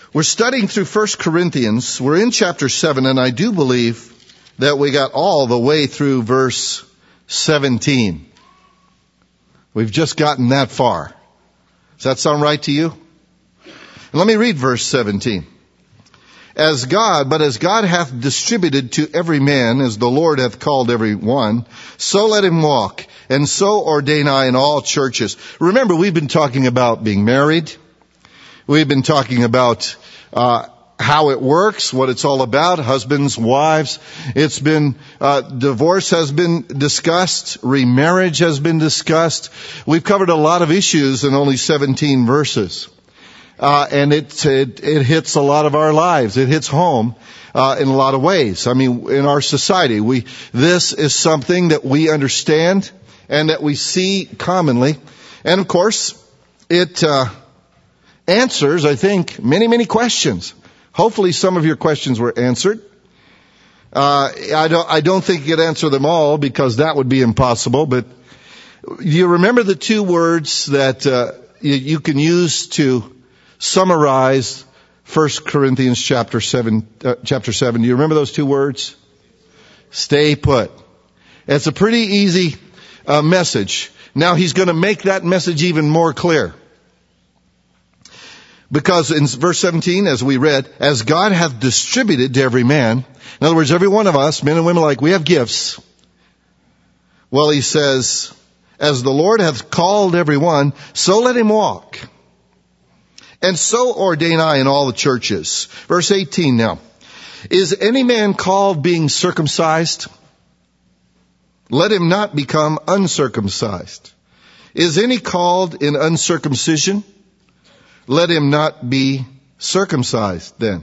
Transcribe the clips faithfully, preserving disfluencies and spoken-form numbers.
We're studying through First Corinthians. We're in chapter seven, and I do believe that we got all the way through verse seventeen. We've just gotten that far. Does that sound right to you? And let me read verse seventeen. As God, but as God hath distributed to every man, as the Lord hath called every one, so let him walk, and so ordain I in all churches. Remember, we've been talking about being married. We've been talking about uh how it works, what it's all about, husbands, wives. It's been, uh, divorce has been discussed, remarriage has been discussed. We've covered a lot of issues in only seventeen verses. Uh, and it, it, it hits a lot of our lives. It hits home, uh, in a lot of ways. I mean, in our society, we, this is something that we understand and that we see commonly. And of course, it, uh, answers, I think, many, many questions. Hopefully some of your questions were answered. Uh, I don't, I don't think you could answer them all because that would be impossible, but do you remember the two words that, uh, you, you can use to summarize First Corinthians chapter seven, uh, chapter seven? Do you remember those two words? Stay put. It's a pretty easy, uh, message. Now he's going to make that message even more clear. Because in verse seventeen, as we read, as God hath distributed to every man, in other words, every one of us, men and women alike, we have gifts. Well, he says, as the Lord hath called every one, so let him walk. And so ordain I in all the churches. Verse eighteen now. Is any man called being circumcised? Let him not become uncircumcised. Is any called in uncircumcision? Let him not be circumcised then.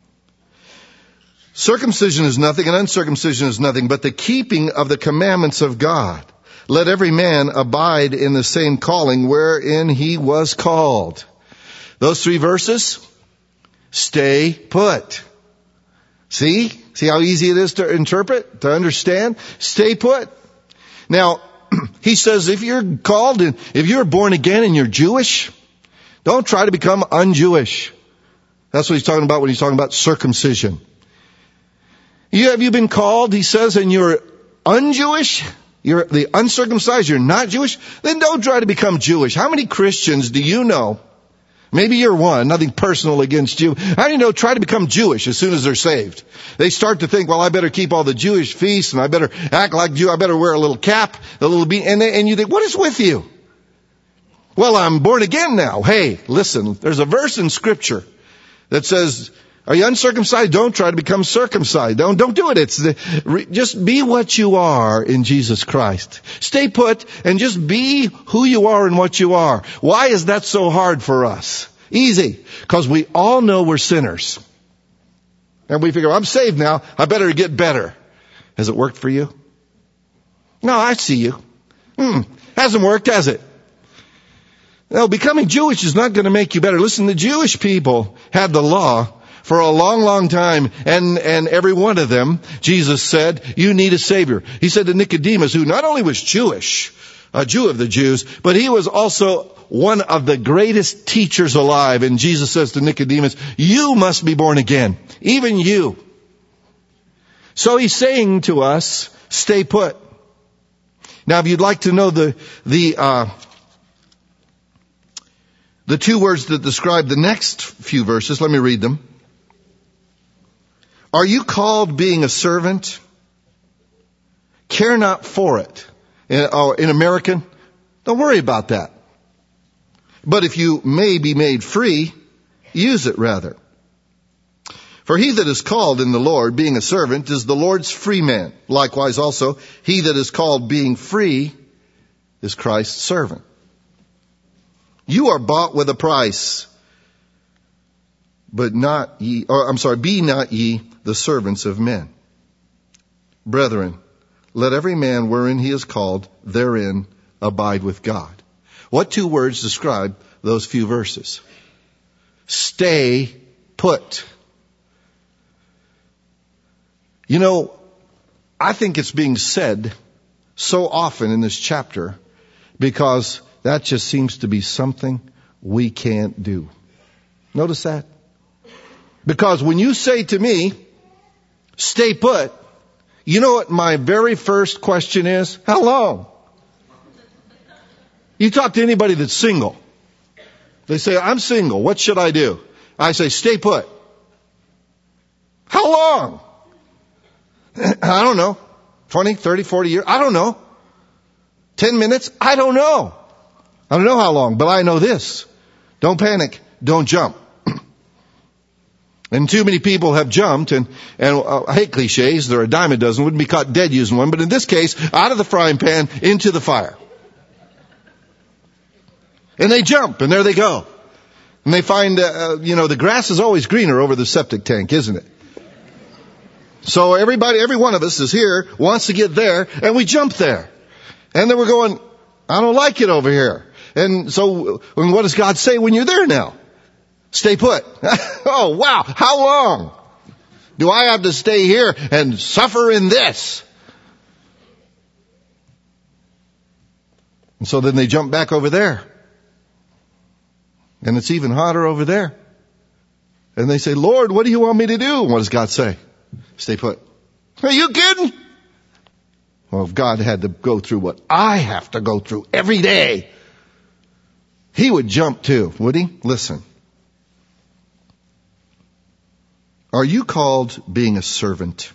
Circumcision is nothing and uncircumcision is nothing but the keeping of the commandments of God. Let every man abide in the same calling wherein he was called. Those three verses, stay put. See? See how easy it is to interpret, to understand? Stay put. Now, he says if you're called and if you're born again and you're Jewish, don't try to become un-Jewish. That's what he's talking about when he's talking about circumcision. You, have you been called, he says, and you're un-Jewish? You're the uncircumcised, you're not Jewish? Then don't try to become Jewish. How many Christians do you know? Maybe you're one, nothing personal against you. How do you know try to become Jewish as soon as they're saved? They start to think, well, I better keep all the Jewish feasts and I better act like Jew. I better wear a little cap, a little bean. And, they, and you think, what is with you? Well, I'm born again now. Hey, listen, there's a verse in Scripture that says, are you uncircumcised? Don't try to become circumcised. Don't, don't do it. It's the, just be what you are in Jesus Christ. Stay put and just be who you are and what you are. Why is that so hard for us? Easy. Because we all know we're sinners. And we figure, I'm saved now. I better get better. Has it worked for you? No, I see you. Hmm. Hasn't worked, has it? No, becoming Jewish is not going to make you better. Listen, the Jewish people had the law for a long, long time, and, and every one of them, Jesus said, you need a Savior. He said to Nicodemus, who not only was Jewish, a Jew of the Jews, but he was also one of the greatest teachers alive. And Jesus says to Nicodemus, you must be born again. Even you. So he's saying to us, stay put. Now, if you'd like to know the, the, uh, The two words that describe the next few verses, let me read them. Are you called being a servant? Care not for it. In, oh, in American, don't worry about that. But if you may be made free, use it rather. For he that is called in the Lord, being a servant, is the Lord's free man. Likewise also, he that is called being free is Christ's servant. You are bought with a price, but not ye, or I'm sorry, be not ye the servants of men. Brethren, let every man wherein he is called, therein abide with God. What two words describe those few verses? Stay put. You know, I think it's being said so often in this chapter because that just seems to be something we can't do. Notice that? Because when you say to me, stay put, you know what my very first question is? How long? You talk to anybody that's single. They say, I'm single. What should I do? I say, stay put. How long? I don't know. twenty, thirty, forty years? I don't know. ten minutes? I don't know. I don't know how long, but I know this. Don't panic. Don't jump. And too many people have jumped, and, and uh, I hate cliches. They're a dime a dozen. Wouldn't be caught dead using one. But in this case, out of the frying pan into the fire. And they jump, and there they go. And they find, uh, you know, the grass is always greener over the septic tank, isn't it? So everybody, every one of us is here, wants to get there, and we jump there. And then we're going, I don't like it over here. And so, and what does God say when you're there now? Stay put. Oh, wow. How long do I have to stay here and suffer in this? And so then they jump back over there. And it's even hotter over there. And they say, Lord, what do you want me to do? And what does God say? Stay put. Are you kidding? Well, if God had to go through what I have to go through every day, He would jump too, would He? Listen. Are you called being a servant?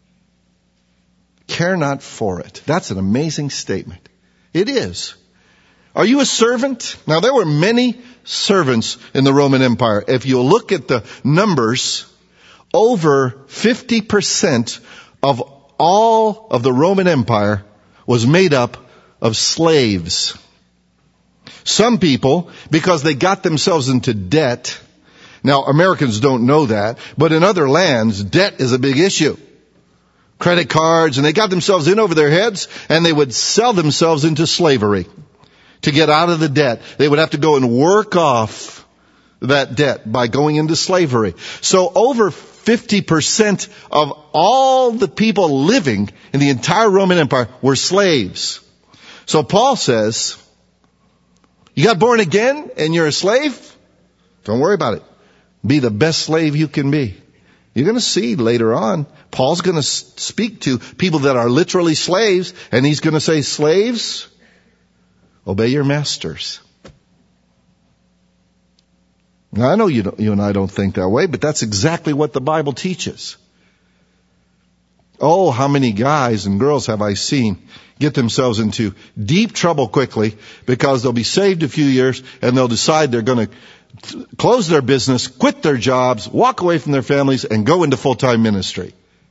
Care not for it. That's an amazing statement. It is. Are you a servant? Now, there were many servants in the Roman Empire. If you look at the numbers, over fifty percent of all of the Roman Empire was made up of slaves. Some people, because they got themselves into debt. Now, Americans don't know that, but in other lands, debt is a big issue. Credit cards, and they got themselves in over their heads, and they would sell themselves into slavery to get out of the debt. They would have to go and work off that debt by going into slavery. So over fifty percent of all the people living in the entire Roman Empire were slaves. So Paul says, you got born again and you're a slave? Don't worry about it. Be the best slave you can be. You're going to see later on, Paul's going to speak to people that are literally slaves, and he's going to say, slaves, obey your masters. Now, I know you, don't, you and I don't think that way, but that's exactly what the Bible teaches. Oh, how many guys and girls have I seen get themselves into deep trouble quickly because they'll be saved a few years and they'll decide they're going to close their business, quit their jobs, walk away from their families, and go into full-time ministry.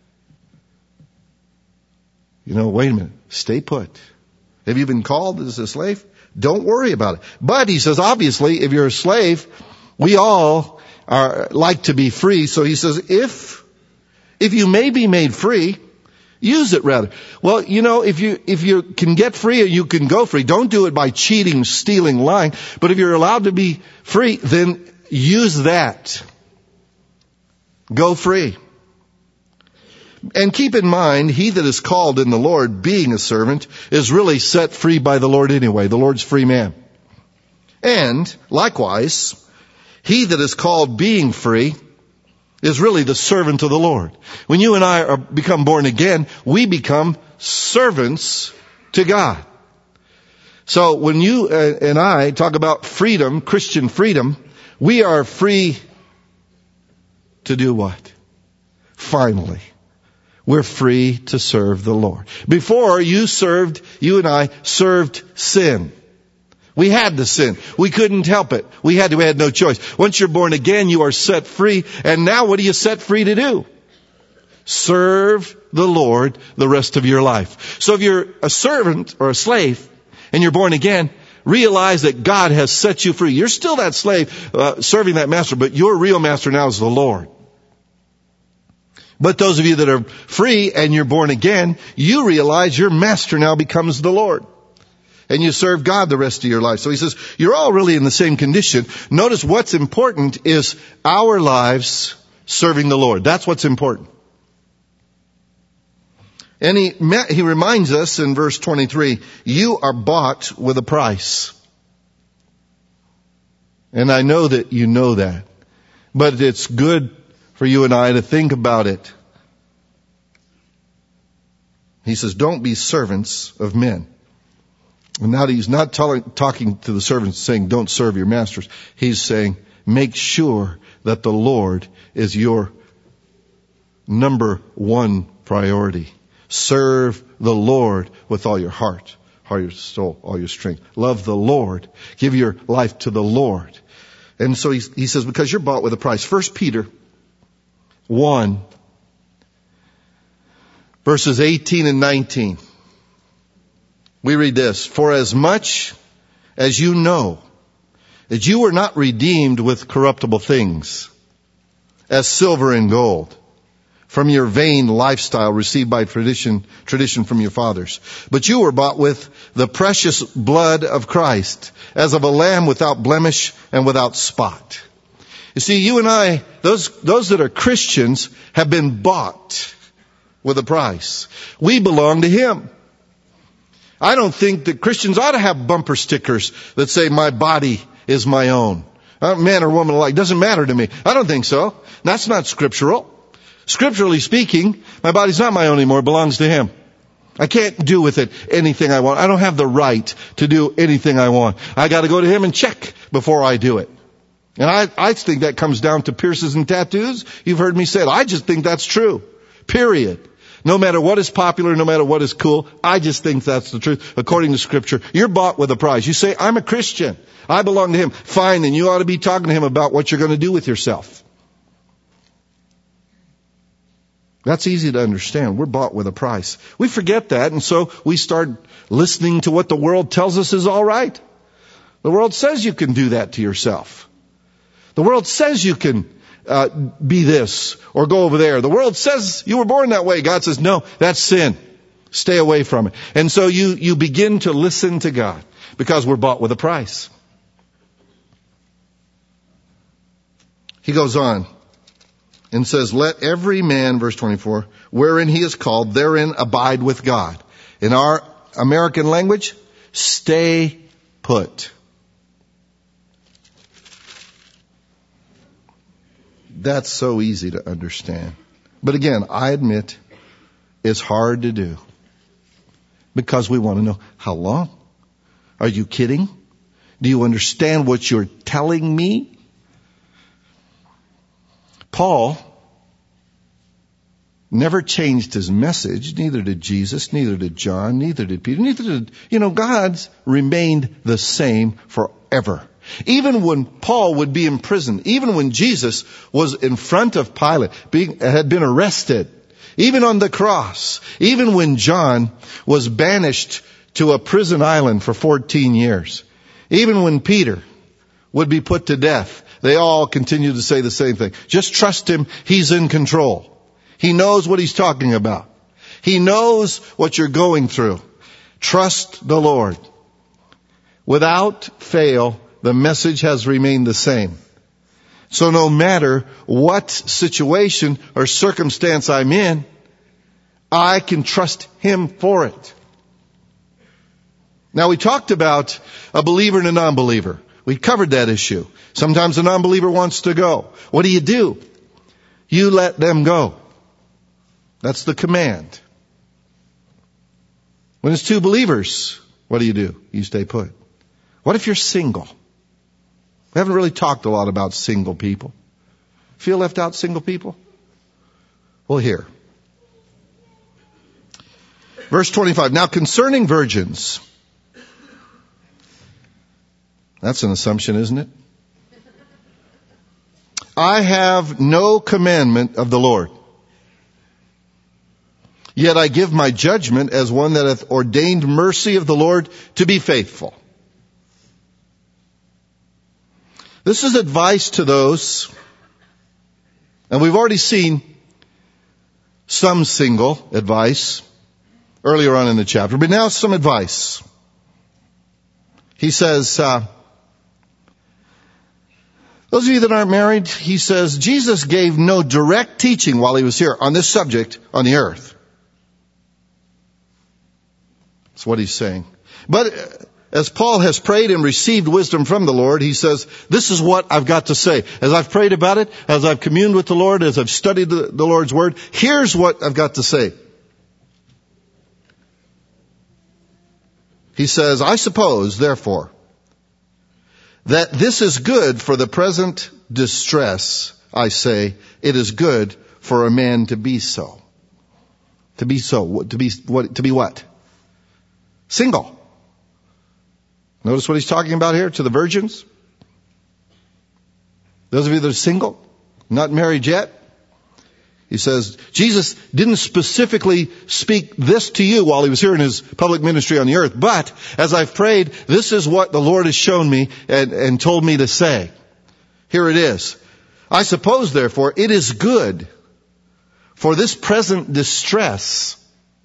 You know, wait a minute. Stay put. Have you been called as a slave? Don't worry about it. But he says, obviously, if you're a slave, we all are like to be free. So he says, if, if you may be made free, use it rather. Well, you know, if you, if you can get free, you can go free. Don't do it by cheating, stealing, lying. But if you're allowed to be free, then use that. Go free. And keep in mind, he that is called in the Lord, being a servant, is really set free by the Lord anyway. The Lord's free man. And likewise, he that is called being free is really the servant of the Lord. When you and I are become born again, we become servants to God. So when you and I talk about freedom, Christian freedom, we are free to do what? Finally, we're free to serve the Lord. Before, you served, you and I served sin. We had to sin. We couldn't help it. We had to, we had no choice. Once you're born again, you are set free. And now what are you set free to do? Serve the Lord the rest of your life. So if you're a servant or a slave and you're born again, realize that God has set you free. You're still that slave uh, serving that master, but your real master now is the Lord. But those of you that are free and you're born again, you realize your master now becomes the Lord. And you serve God the rest of your life. So he says, you're all really in the same condition. Notice what's important is our lives serving the Lord. That's what's important. And he, he reminds us in verse twenty-three, you are bought with a price. And I know that you know that. But it's good for you and I to think about it. He says, don't be servants of men. And now he's not tell- talking to the servants saying, don't serve your masters. He's saying, make sure that the Lord is your number one priority. Serve the Lord with all your heart, all your soul, all your strength. Love the Lord. Give your life to the Lord. And so he, he says, because you're bought with a price. First Peter one, verses eighteen and nineteen. We read this, for as much as you know that you were not redeemed with corruptible things, as silver and gold, from your vain lifestyle received by tradition, tradition from your fathers, but you were bought with the precious blood of Christ, as of a lamb without blemish and without spot. You see, you and I, those, those that are Christians, have been bought with a price. We belong to Him. I don't think that Christians ought to have bumper stickers that say, my body is my own. Uh, man or woman alike, doesn't matter to me. I don't think so. That's not scriptural. Scripturally speaking, my body's not my own anymore. It belongs to Him. I can't do with it anything I want. I don't have the right to do anything I want. I got to go to Him and check before I do it. And I, I think that comes down to piercings and tattoos. You've heard me say it. I just think that's true. Period. No matter what is popular, no matter what is cool, I just think that's the truth. According to Scripture, you're bought with a price. You say, I'm a Christian. I belong to Him. Fine, then you ought to be talking to Him about what you're going to do with yourself. That's easy to understand. We're bought with a price. We forget that, and so we start listening to what the world tells us is all right. The world says you can do that to yourself. The world says you can uh, be this or go over there. The world says you were born that way. God says, no, that's sin. Stay away from it. And so you, you begin to listen to God because we're bought with a price. He goes on and says, let every man, verse twenty-four, wherein he is called, therein abide with God. In our American language, stay put. That's so easy to understand. But again, I admit it's hard to do because we want to know how long. Are you kidding? Do you understand what you're telling me? Paul never changed his message. Neither did Jesus, neither did John, neither did Peter, neither did, you know, God's remained the same forever. Even when Paul would be in prison, even when Jesus was in front of Pilate, being, had been arrested, even on the cross, even when John was banished to a prison island for fourteen years, even when Peter would be put to death, they all continue to say the same thing. Just trust Him. He's in control. He knows what He's talking about. He knows what you're going through. Trust the Lord. Without fail, the message has remained the same. So no matter what situation or circumstance I'm in, I can trust Him for it. Now we talked about a believer and a non-believer. We covered that issue. Sometimes a non-believer wants to go. What do you do? You let them go. That's the command. When it's two believers, what do you do? You stay put. What if you're single? We haven't really talked a lot about single people. Feel left out, single people? Well, here. Verse twenty-five. Now concerning virgins. That's an assumption, isn't it? I have no commandment of the Lord. Yet I give my judgment as one that hath ordained mercy of the Lord to be faithful. This is advice to those, and we've already seen some single advice earlier on in the chapter, but now some advice. He says, uh, those of you that aren't married, he says, Jesus gave no direct teaching while He was here on this subject on the earth. That's what He's saying. But as Paul has prayed and received wisdom from the Lord, he says, this is what I've got to say. As I've prayed about it, as I've communed with the Lord, as I've studied the, the Lord's Word, here's what I've got to say. He says, I suppose, therefore, that this is good for the present distress. I say, it is good for a man to be so. To be so. To be what? To be what? Single. Notice what he's talking about here to the virgins. Those of you that are single, not married yet. He says, Jesus didn't specifically speak this to you while he was here in his public ministry on the earth. But as I've prayed, this is what the Lord has shown me and, and told me to say. Here it is. I suppose, therefore, it is good for this present distress.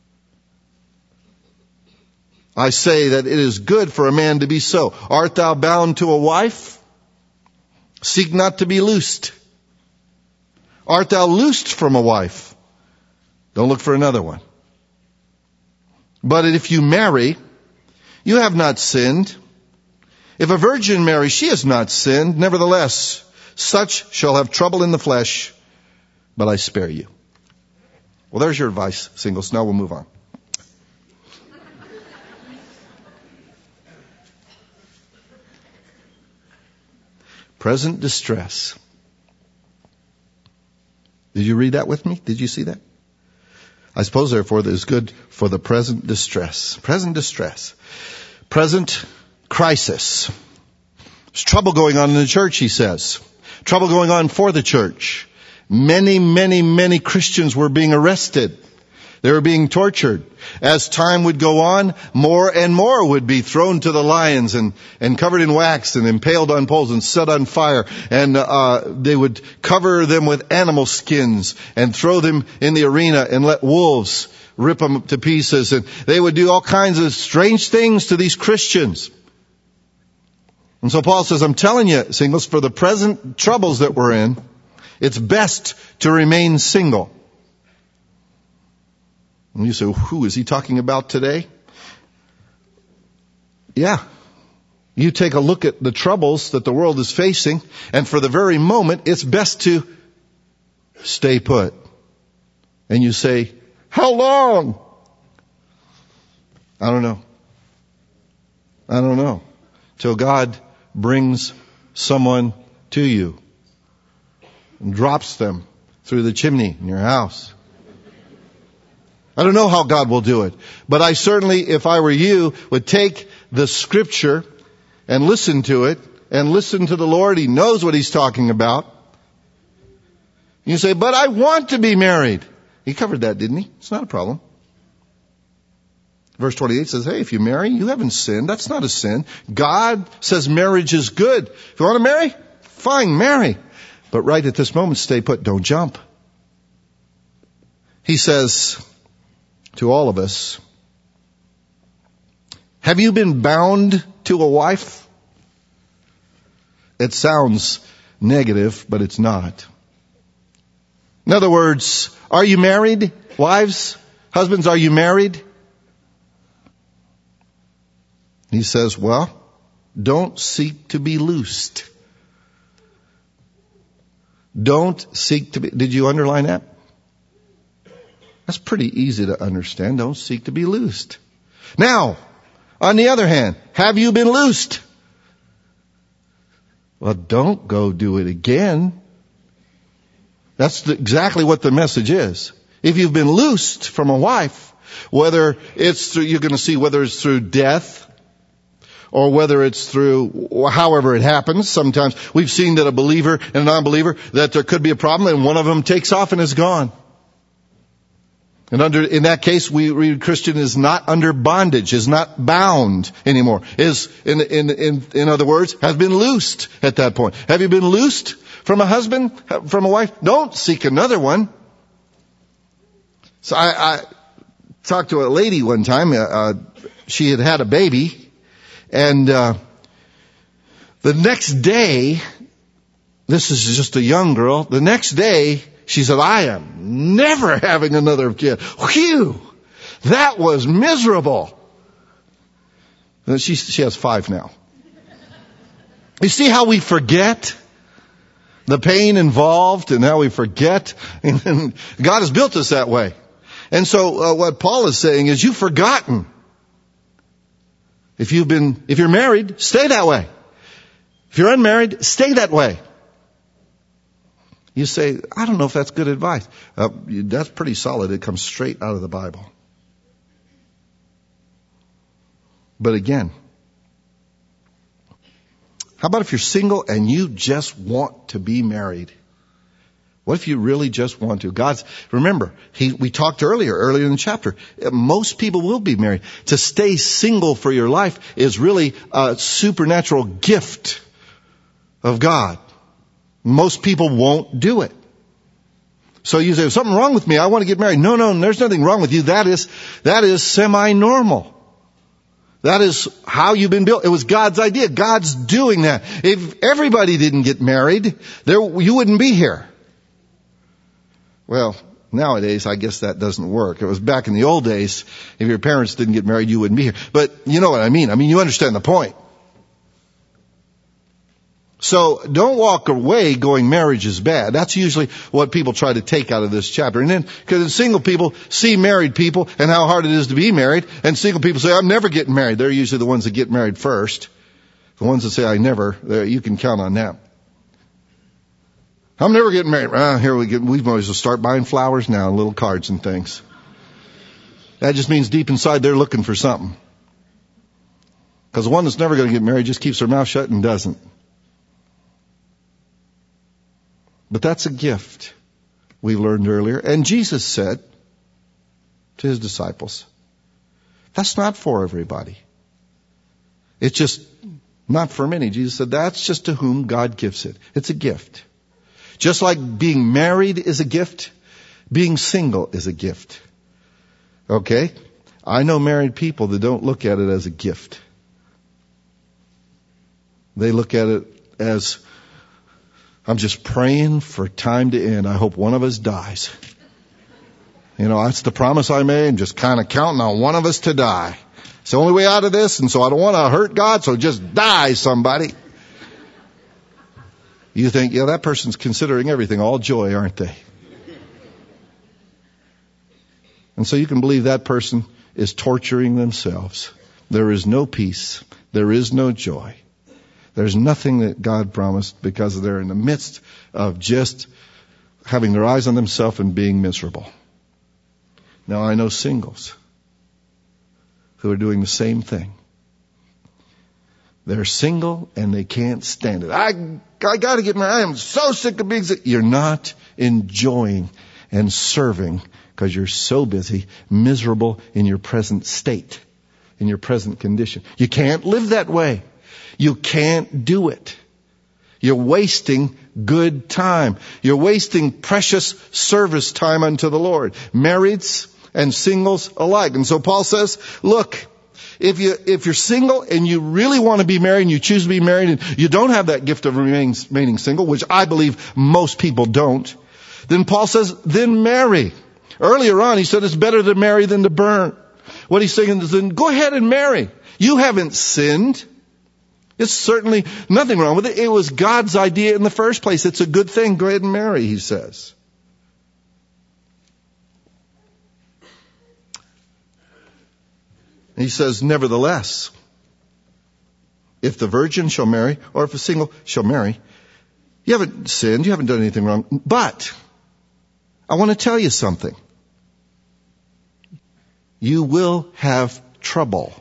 I say that it is good for a man to be so. Art thou bound to a wife? Seek not to be loosed. Art thou loosed from a wife? Don't look for another one. But if you marry, you have not sinned. If a virgin marries, she has not sinned. Nevertheless, such shall have trouble in the flesh, but I spare you. Well, there's your advice, singles. Now we'll move on. Present distress. Did you read that with me? Did you see that? I suppose, therefore, that is good for the present distress. Present distress. Present crisis. There's trouble going on in the church, he says. Trouble going on for the church. Many, many, many Christians were being arrested. They were being tortured. As time would go on, more and more would be thrown to the lions and, and covered in wax and impaled on poles and set on fire. And uh they would cover them with animal skins and throw them in the arena and let wolves rip them to pieces. And they would do all kinds of strange things to these Christians. And so Paul says, I'm telling you, singles, for the present troubles that we're in, it's best to remain single. And you say, well, who is he talking about today? Yeah. You take a look at the troubles that the world is facing, and for the very moment, it's best to stay put. And you say, how long? I don't know. I don't know. Till God brings someone to you and drops them through the chimney in your house. I don't know how God will do it, but I certainly, if I were you, would take the scripture and listen to it and listen to the Lord. He knows what he's talking about. You say, but I want to be married. He covered that, didn't he? It's not a problem. Verse twenty-eight says, hey, if you marry, you haven't sinned. That's not a sin. God says marriage is good. If you want to marry, fine, marry. But right at this moment, stay put. Don't jump. He says to all of us, have you been bound to a wife? It sounds negative, but it's not. In other words, are you married? Wives, husbands, are you married? He says, well, don't seek to be loosed. Don't seek to be, did you underline that? That's pretty easy to understand. Don't seek to be loosed. Now, on the other hand, have you been loosed? Well, don't go do it again. That's the, exactly what the message is. If you've been loosed from a wife, whether it's through, you're going to see whether it's through death or whether it's through however it happens. Sometimes we've seen that a believer and a non-believer, that there could be a problem and one of them takes off and is gone. And under, in that case, we read Christian is not under bondage, is not bound anymore. Is, in, in, in, in other words, has been loosed at that point. Have you been loosed from a husband, from a wife? Don't seek another one. So I, I talked to a lady one time. Uh, she had had a baby, and uh, the next day, this is just a young girl. The next day, she said, I am never having another kid. Phew! That was miserable. She, she has five now. You see how we forget the pain involved and how we forget? And God has built us that way. And so uh, what Paul is saying is you've forgotten. If you've been, if you're married, stay that way. If you're unmarried, stay that way. You say, I don't know if that's good advice. Uh, that's pretty solid. It comes straight out of the Bible. But again, how about if you're single and you just want to be married? What if you really just want to? God's, remember, he, we talked earlier, earlier in the chapter, most people will be married. To stay single for your life is really a supernatural gift of God. Most people won't do it. So you say, there's something wrong with me. I want to get married. No, no, there's nothing wrong with you. That is, that is semi-normal. That is how you've been built. It was God's idea. God's doing that. If everybody didn't get married, there, you wouldn't be here. Well, nowadays, I guess that doesn't work. It was back in the old days. If your parents didn't get married, you wouldn't be here. But you know what I mean. I mean, you understand the point. So don't walk away going marriage is bad. That's usually what people try to take out of this chapter. And then, because single people see married people and how hard it is to be married, and single people say, I'm never getting married. They're usually the ones that get married first. The ones that say, I never, you can count on them. I'm never getting married. Ah, here we get, we might as well start buying flowers now, little cards and things. That just means deep inside they're looking for something. Because the one that's never going to get married just keeps her mouth shut and doesn't. But that's a gift we learned earlier. And Jesus said to his disciples, that's not for everybody. It's just not for many. Jesus said that's just to whom God gives it. It's a gift. Just like being married is a gift, being single is a gift. Okay? I know married people that don't look at it as a gift. They look at it as, I'm just praying for time to end. I hope one of us dies. You know, that's the promise I made. I'm just kind of counting on one of us to die. It's the only way out of this, and so I don't want to hurt God, so just die, somebody. You think, yeah, that person's considering everything all joy, aren't they? And so you can believe that person is torturing themselves. There is no peace. There is no joy. There's nothing that God promised because they're in the midst of just having their eyes on themselves and being miserable. Now, I know singles who are doing the same thing. They're single and they can't stand it. I, I got to get married. I am so sick of being sick. You're not enjoying and serving because you're so busy, miserable in your present state, in your present condition. You can't live that way. You can't do it. You're wasting good time. You're wasting precious service time unto the Lord. Marrieds and singles alike. And so Paul says, look, if you, if you're single and you really want to be married and you choose to be married and you don't have that gift of remaining, remaining single, which I believe most people don't, then Paul says, then marry. Earlier on, he said it's better to marry than to burn. What he's saying is then go ahead and marry. You haven't sinned. It's certainly nothing wrong with it. It was God's idea in the first place. It's a good thing. Go ahead and marry, he says. He says, nevertheless, if the virgin shall marry, or if a single shall marry, you haven't sinned, you haven't done anything wrong. But I want to tell you something. You will have trouble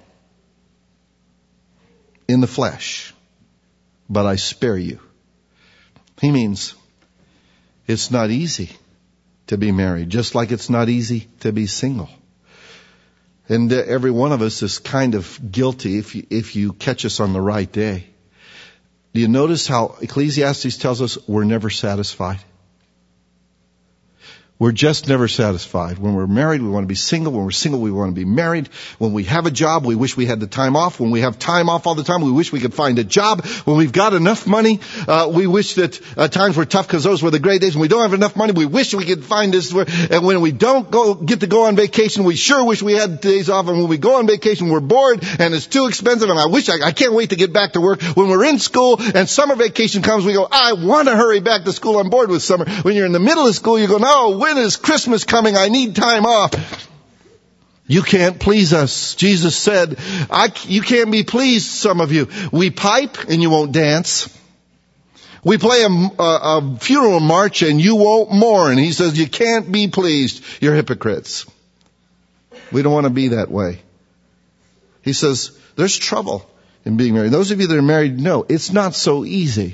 in the flesh, but I spare you. He means it's not easy to be married, just like it's not easy to be single. And uh, every one of us is kind of guilty if you, if you catch us on the right day. Do you notice how Ecclesiastes tells us we're never satisfied? We're just never satisfied. When we're married, we want to be single. When we're single, we want to be married. When we have a job, we wish we had the time off. When we have time off all the time, we wish we could find a job. When we've got enough money, uh, we wish that uh, times were tough because those were the great days. When we don't have enough money, we wish we could find this. And when we don't go get to go on vacation, we sure wish we had days off. And when we go on vacation, we're bored and it's too expensive. And I wish I, I can't wait to get back to work. When we're in school and summer vacation comes, we go, I want to hurry back to school. I'm bored with summer. When you're in the middle of school, you go, no, when is Christmas coming? I need time off. You can't please us. Jesus said, I, you can't be pleased, some of you. We pipe and you won't dance. We play a, a, a funeral march and you won't mourn. He says, you can't be pleased. You're hypocrites. We don't want to be that way. He says, there's trouble in being married. Those of you that are married know it's not so easy.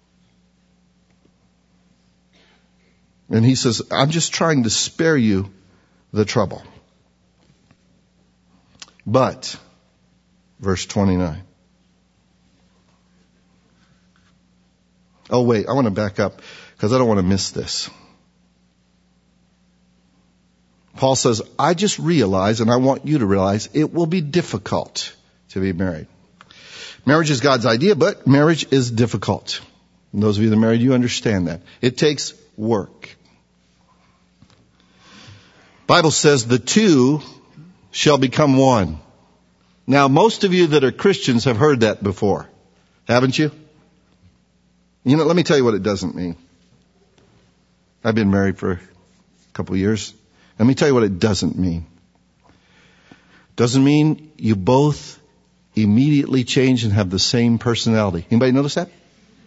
And he says, I'm just trying to spare you the trouble. But, verse twenty-nine. Oh, wait, I want to back up because I don't want to miss this. Paul says, I just realize, and I want you to realize, it will be difficult to be married. Marriage is God's idea, but marriage is difficult. And those of you that are married, you understand that. It takes work. Bible says the two shall become one. Now, most of you that are Christians have heard that before, haven't you? You know, let me tell you what it doesn't mean. I've been married for a couple of years. Let me tell you what it doesn't mean. It doesn't mean you both immediately change and have the same personality. Anybody notice that?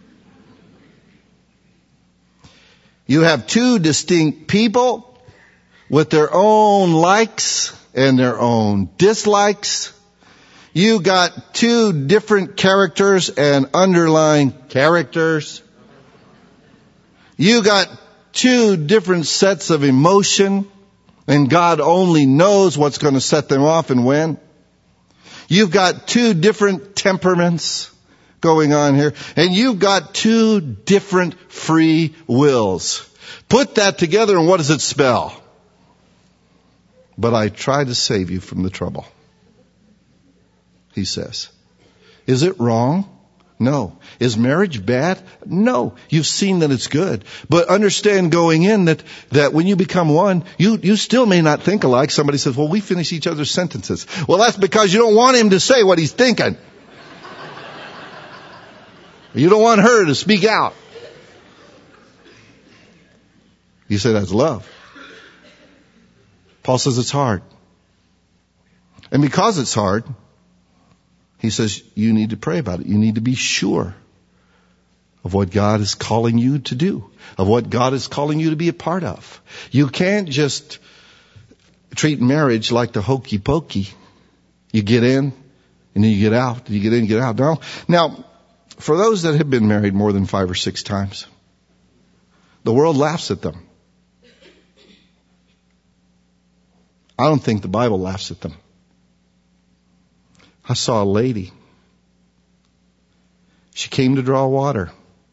You have two distinct people with their own likes and their own dislikes. You got two different characters and underlying characters. You got two different sets of emotion, and God only knows what's going to set them off and when. You've got two different temperaments going on here, and you've got two different free wills. Put that together, and what does it spell? But I try to save you from the trouble, he says. Is it wrong? No. Is marriage bad? No. You've seen that it's good. But understand going in that, that when you become one, you, you still may not think alike. Somebody says, well, we finish each other's sentences. Well, that's because you don't want him to say what he's thinking. You don't want her to speak out. You say that's love. Paul says it's hard. And because it's hard, he says you need to pray about it. You need to be sure of what God is calling you to do, of what God is calling you to be a part of. You can't just treat marriage like the hokey pokey. You get in and then you get out. You get in, get out. No. Now, for those that have been married more than five or six times, the world laughs at them. I don't think the Bible laughs at them. I saw a lady. She came to draw water.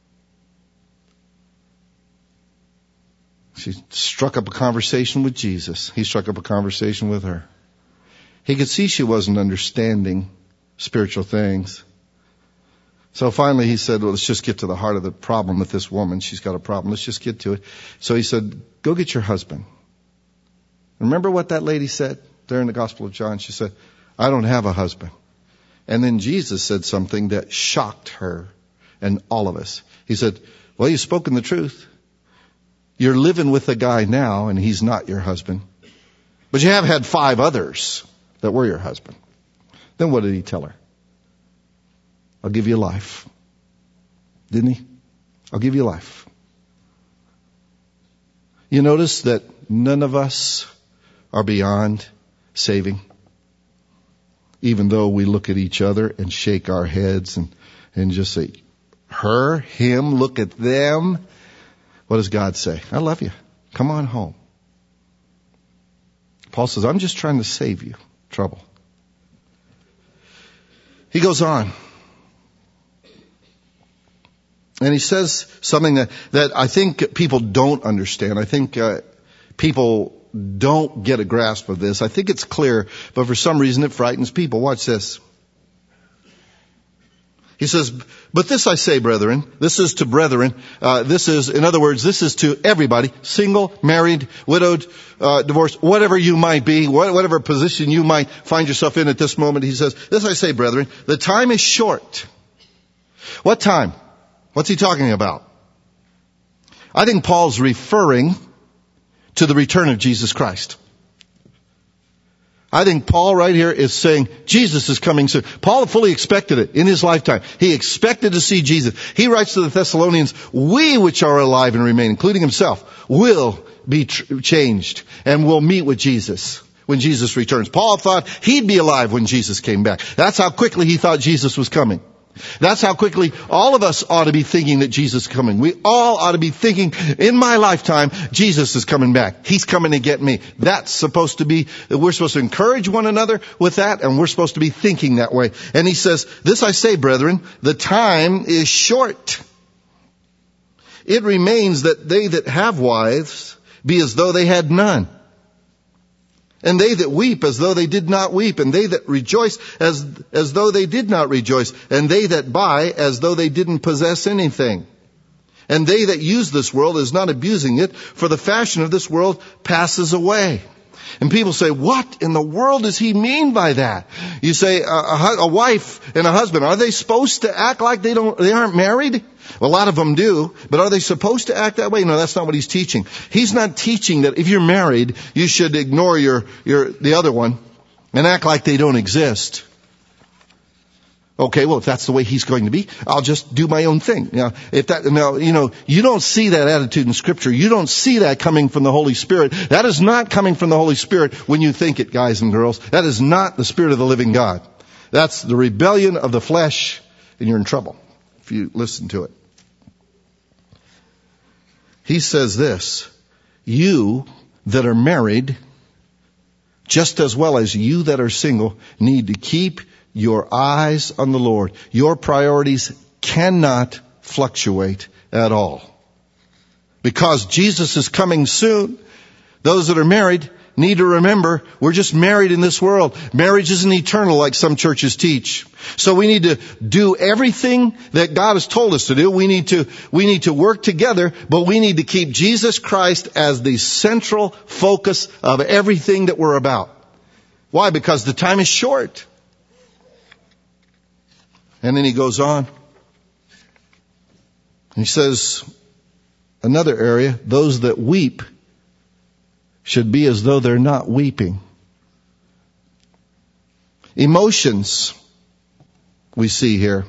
She struck up a conversation with Jesus. He struck up a conversation with her. He could see she wasn't understanding spiritual things. So finally he said, well, let's just get to the heart of the problem with this woman. She's got a problem. Let's just get to it. So he said, go get your husband. Remember what that lady said there in the Gospel of John? She said, I don't have a husband. And then Jesus said something that shocked her and all of us. He said, well, you've spoken the truth. You're living with a guy now and he's not your husband. But you have had five others that were your husband. Then what did he tell her? I'll give you life. Didn't he? I'll give you life. You notice that none of us are beyond saving. Even though we look at each other and shake our heads and, and just say, her, him, look at them. What does God say? I love you. Come on home. Paul says, I'm just trying to save you trouble. He goes on. And he says something that, that I think people don't understand. I think uh, people don't get a grasp of this. I think it's clear, but for some reason it frightens people. Watch this. He says, but this I say, brethren, this is to brethren, uh, this is, in other words, this is to everybody, single, married, widowed, uh, divorced, whatever you might be, whatever position you might find yourself in at this moment. He says, this I say, brethren, the time is short. What time? What's he talking about? I think Paul's referring to the return of Jesus Christ. I think Paul right here is saying Jesus is coming soon. Paul fully expected it in his lifetime. He expected to see Jesus. He writes to the Thessalonians, we which are alive and remain, including himself, will be tr- changed and will meet with Jesus when Jesus returns. Paul thought he'd be alive when Jesus came back. That's how quickly he thought Jesus was coming. That's how quickly all of us ought to be thinking that Jesus is coming. We all ought to be thinking, in my lifetime, Jesus is coming back. He's coming to get me. That's supposed to be, we're supposed to encourage one another with that, and we're supposed to be thinking that way. And he says, this I say, brethren, the time is short. It remains that they that have wives be as though they had none. And they that weep as though they did not weep, and they that rejoice as, as though they did not rejoice, and they that buy as though they didn't possess anything. And they that use this world as not abusing it, for the fashion of this world passes away. And people say, what in the world does he mean by that? You say, a, a, a wife and a husband, are they supposed to act like they don't, they aren't married? Well, a lot of them do, but are they supposed to act that way? No, that's not what he's teaching. He's not teaching that if you're married, you should ignore your, your, the other one and act like they don't exist. Okay, well, if that's the way he's going to be, I'll just do my own thing. You know, if that, now, you know, you don't see that attitude in Scripture. You don't see that coming from the Holy Spirit. That is not coming from the Holy Spirit when you think it, guys and girls. That is not the Spirit of the living God. That's the rebellion of the flesh, and you're in trouble if you listen to it. He says this, you that are married, just as well as you that are single, need to keep your eyes on the Lord. Your priorities cannot fluctuate at all. Because Jesus is coming soon, those that are married need to remember we're just married in this world. Marriage isn't eternal like some churches teach. So we need to do everything that God has told us to do. We need to, we need to work together, but we need to keep Jesus Christ as the central focus of everything that we're about. Why? Because the time is short. And then he goes on. He says, another area, those that weep should be as though they're not weeping. Emotions, we see here.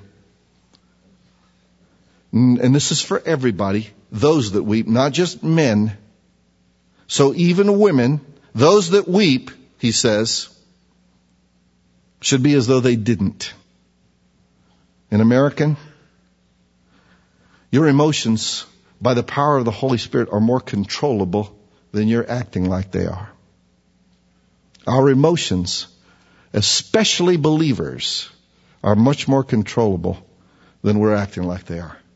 And this is for everybody, those that weep, not just men. So even women, those that weep, he says, should be as though they didn't. An American, your emotions, by the power of the Holy Spirit, are more controllable than you're acting like they are. Our emotions, especially believers, are much more controllable than we're acting like they are.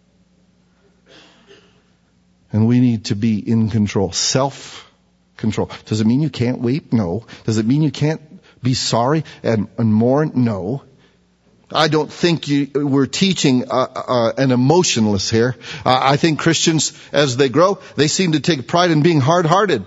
And we need to be in control. Self-control. Does it mean you can't weep? No. Does it mean you can't be sorry and, and mourn? No. I don't think you, we're teaching uh, uh, an emotionless here. Uh, I think Christians, as they grow, they seem to take pride in being hard-hearted.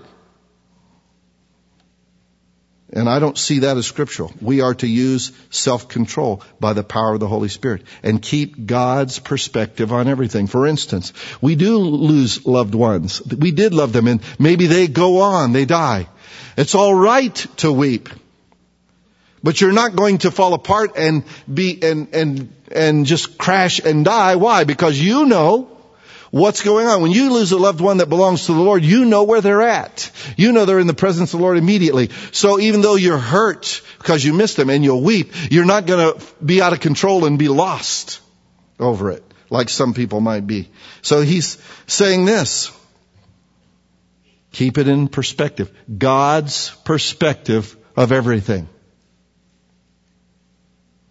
And I don't see that as scriptural. We are to use self-control by the power of the Holy Spirit and keep God's perspective on everything. For instance, we do lose loved ones. We did love them, and maybe they go on, they die. It's all right to weep. But you're not going to fall apart and be and and and just crash and die. Why? Because you know what's going on. When you lose a loved one that belongs to the Lord, you know where they're at. You know they're in the presence of the Lord immediately. So even though you're hurt because you missed them and you'll weep, you're not going to be out of control and be lost over it like some people might be. So he's saying this. Keep it in perspective. God's perspective of everything.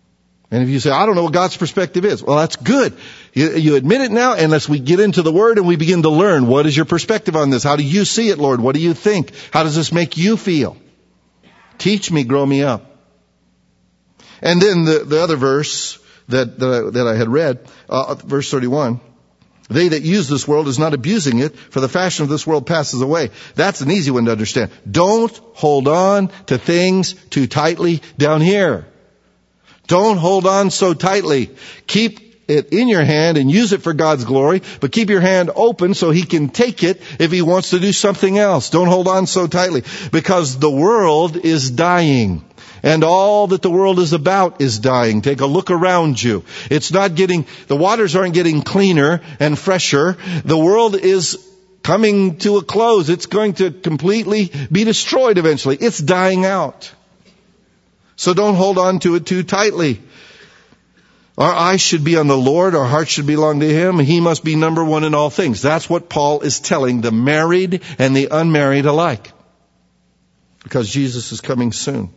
And if you say, I don't know what God's perspective is, well, that's good. You, you admit it now, unless we get into the Word and we begin to learn. What is your perspective on this? How do you see it, Lord? What do you think? How does this make you feel? Teach me, grow me up. And then the, the other verse that, that, I, that I had read, uh, verse thirty-one. They that use this world is not abusing it, for the fashion of this world passes away. That's an easy one to understand. Don't hold on to things too tightly down here. Don't hold on so tightly. Keep it in your hand and use it for God's glory, but keep your hand open so He can take it if He wants to do something else. Don't hold on so tightly, because the world is dying. And all that the world is about is dying. Take a look around you. It's not getting, the waters aren't getting cleaner and fresher. The world is coming to a close. It's going to completely be destroyed eventually. It's dying out. So don't hold on to it too tightly. Our eyes should be on the Lord. Our hearts should belong to Him. He must be number one in all things. That's what Paul is telling the married and the unmarried alike. Because Jesus is coming soon.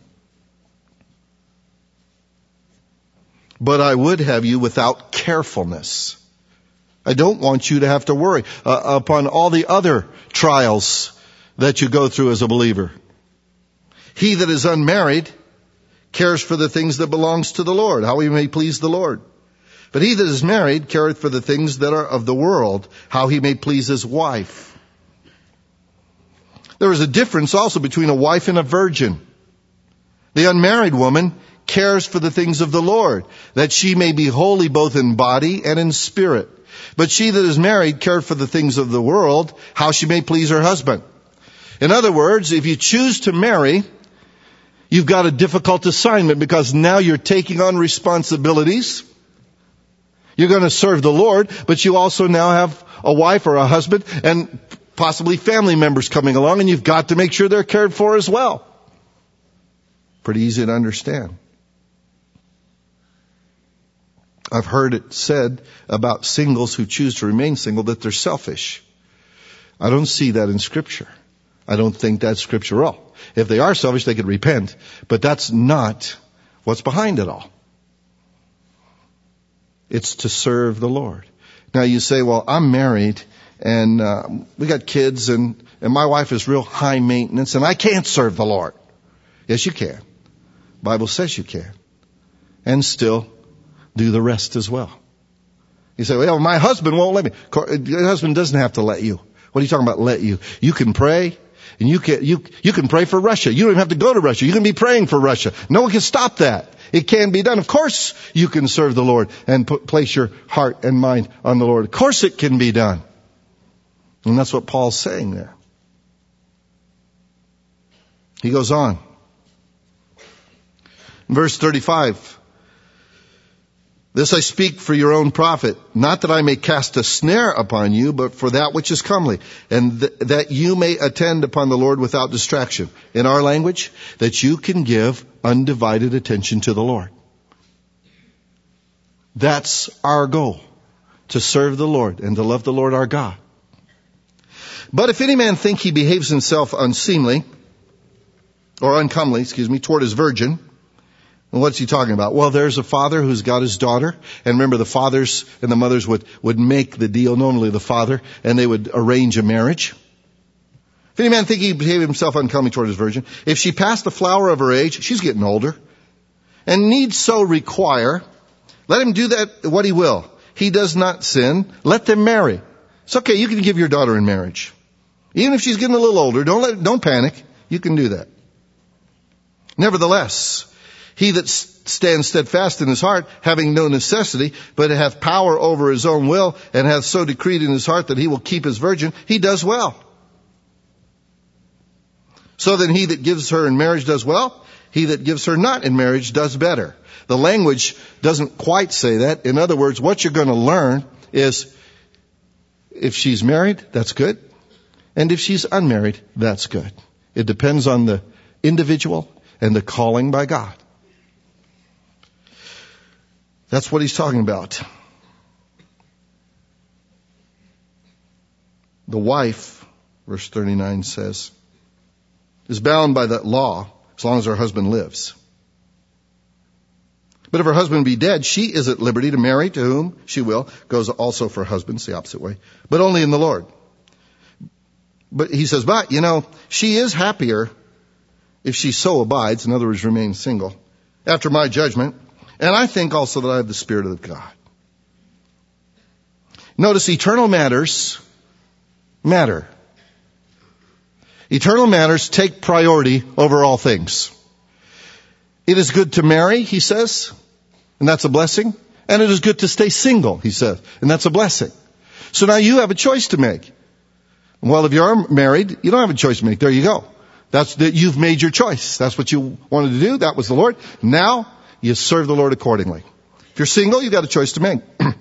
But I would have you without carefulness. I don't want you to have to worry uh, upon all the other trials that you go through as a believer. He that is unmarried cares for the things that belongs to the Lord, how he may please the Lord. But he that is married careth for the things that are of the world, how he may please his wife. There is a difference also between a wife and a virgin. The unmarried woman cares for the things of the Lord, that she may be holy both in body and in spirit. But she that is married careth for the things of the world, how she may please her husband. In other words, if you choose to marry, you've got a difficult assignment, because now you're taking on responsibilities. You're going to serve the Lord, but you also now have a wife or a husband and possibly family members coming along, and you've got to make sure they're cared for as well. Pretty easy to understand. I've heard it said about singles who choose to remain single that they're selfish. I don't see that in Scripture. I don't think that's scriptural. If they are selfish, they could repent. But that's not what's behind it all. It's to serve the Lord. Now you say, well, I'm married and uh, we got kids and, and my wife is real high maintenance and I can't serve the Lord. Yes, you can. The Bible says you can. And still do the rest as well. You say, well, my husband won't let me. Your husband doesn't have to let you. What are you talking about, let you? You can pray. And you can, you, you can pray for Russia. You don't even have to go to Russia. You can be praying for Russia. No one can stop that. It can be done. Of course you can serve the Lord and put, place your heart and mind on the Lord. Of course it can be done. And that's what Paul's saying there. He goes on. Verse thirty-five. This I speak for your own profit, not that I may cast a snare upon you, but for that which is comely, and th- that you may attend upon the Lord without distraction. In our language, that you can give undivided attention to the Lord. That's our goal, to serve the Lord and to love the Lord our God. But if any man think he behaves himself unseemly, or uncomely, excuse me, toward his virgin, and what's he talking about? Well, there's a father who's got his daughter. And remember, the fathers and the mothers would, would make the deal, normally the father, and they would arrange a marriage. If any man think he behave himself uncomely toward his virgin, if she pass the flower of her age, she's getting older, and needs so require, let him do that what he will. He does not sin. Let them marry. It's okay, you can give your daughter in marriage. Even if she's getting a little older, don't let, don't panic. You can do that. Nevertheless, he that stands steadfast in his heart, having no necessity, but hath power over his own will, and hath so decreed in his heart that he will keep his virgin, he does well. So then he that gives her in marriage does well. He that gives her not in marriage does better. The language doesn't quite say that. In other words, what you're going to learn is, if she's married, that's good. And if she's unmarried, that's good. It depends on the individual and the calling by God. That's what he's talking about. The wife, verse thirty-nine says, is bound by that law as long as her husband lives. But if her husband be dead, she is at liberty to marry to whom she will. Goes also for husbands, the opposite way. But only in the Lord. But he says, but, you know, she is happier if she so abides, in other words, remains single, after my judgment. And I think also that I have the Spirit of God. Notice eternal matters matter. Eternal matters take priority over all things. It is good to marry, he says, and that's a blessing. And it is good to stay single, he says, and that's a blessing. So now you have a choice to make. Well, if you are married, you don't have a choice to make. There you go. That's that you've made your choice. That's what you wanted to do. That was the Lord. Now you serve the Lord accordingly. If you're single, you've got a choice to make.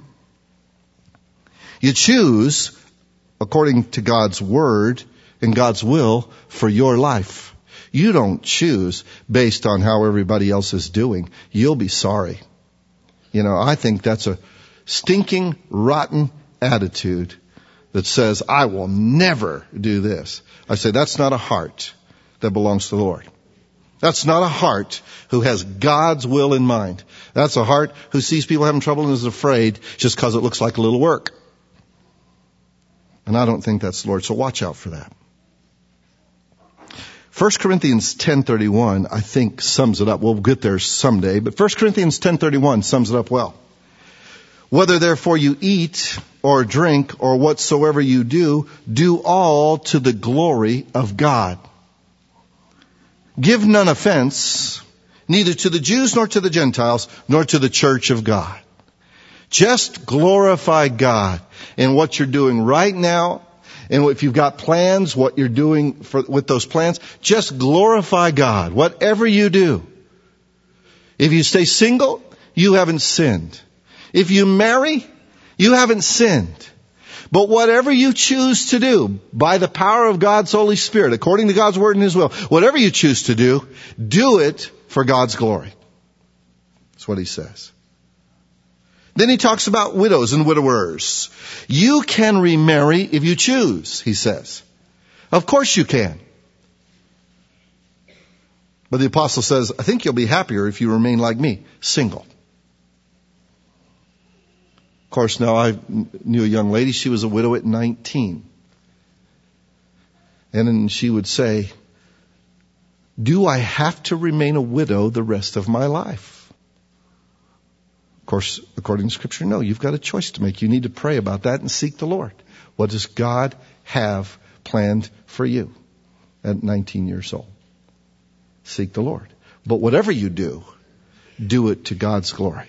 You choose according to God's word and God's will for your life. You don't choose based on how everybody else is doing. You'll be sorry. You know, I think that's a stinking, rotten attitude that says, I will never do this. I say, that's not a heart that belongs to the Lord. That's not a heart who has God's will in mind. That's a heart who sees people having trouble and is afraid just because it looks like a little work. And I don't think that's the Lord, so watch out for that. First Corinthians ten thirty-one, I think, sums it up. We'll get there someday, but First Corinthians ten thirty-one sums it up well. Whether therefore you eat or drink or whatsoever you do, do all to the glory of God. Give none offense, neither to the Jews nor to the Gentiles, nor to the church of God. Just glorify God in what you're doing right now. And if you've got plans, what you're doing for, with those plans, just glorify God. Whatever you do. If you stay single, you haven't sinned. If you marry, you haven't sinned. But whatever you choose to do, by the power of God's Holy Spirit, according to God's word and His will, whatever you choose to do, do it for God's glory. That's what he says. Then he talks about widows and widowers. You can remarry if you choose, he says. Of course you can. But the apostle says, I think you'll be happier if you remain like me, single. Of course, now I knew a young lady, she was a widow at nineteen. And then she would say, do I have to remain a widow the rest of my life? Of course, according to Scripture, no. You've got a choice to make. You need to pray about that and seek the Lord. What does God have planned for you at nineteen years old? Seek the Lord. But whatever you do, do it to God's glory.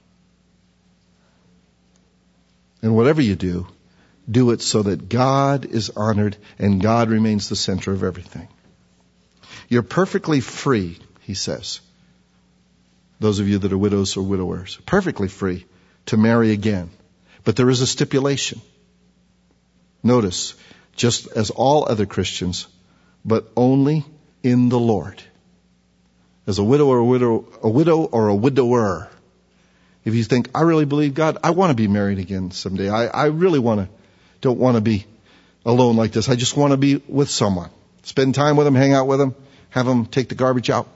And whatever you do, do it so that God is honored and God remains the center of everything. You're perfectly free, he says. Those of you that are widows or widowers, perfectly free to marry again. But there is a stipulation. Notice, just as all other Christians, but only in the Lord. As a widow or a widow, a widow or a widower. If you think, I really believe God, I want to be married again someday. I, I really want to, don't want to be alone like this. I just want to be with someone. Spend time with them, hang out with them, have them take the garbage out.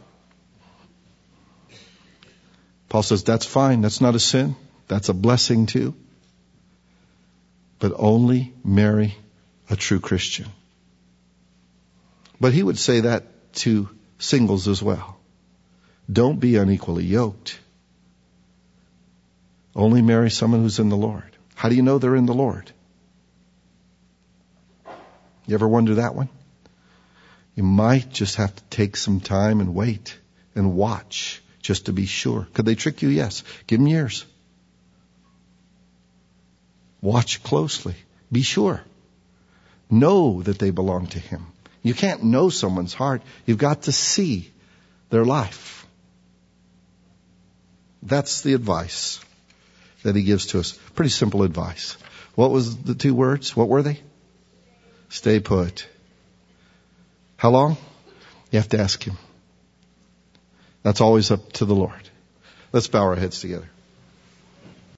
Paul says, that's fine. That's not a sin. That's a blessing too. But only marry a true Christian. But he would say that to singles as well. Don't be unequally yoked. Only marry someone who's in the Lord. How do you know they're in the Lord? You ever wonder that one? You might just have to take some time and wait and watch just to be sure. Could they trick you? Yes. Give them years. Watch closely. Be sure. Know that they belong to Him. You can't know someone's heart. You've got to see their life. That's the advice that he gives to us. Pretty simple advice. What was the two words? What were they? Stay put. How long? You have to ask Him. That's always up to the Lord. Let's bow our heads together.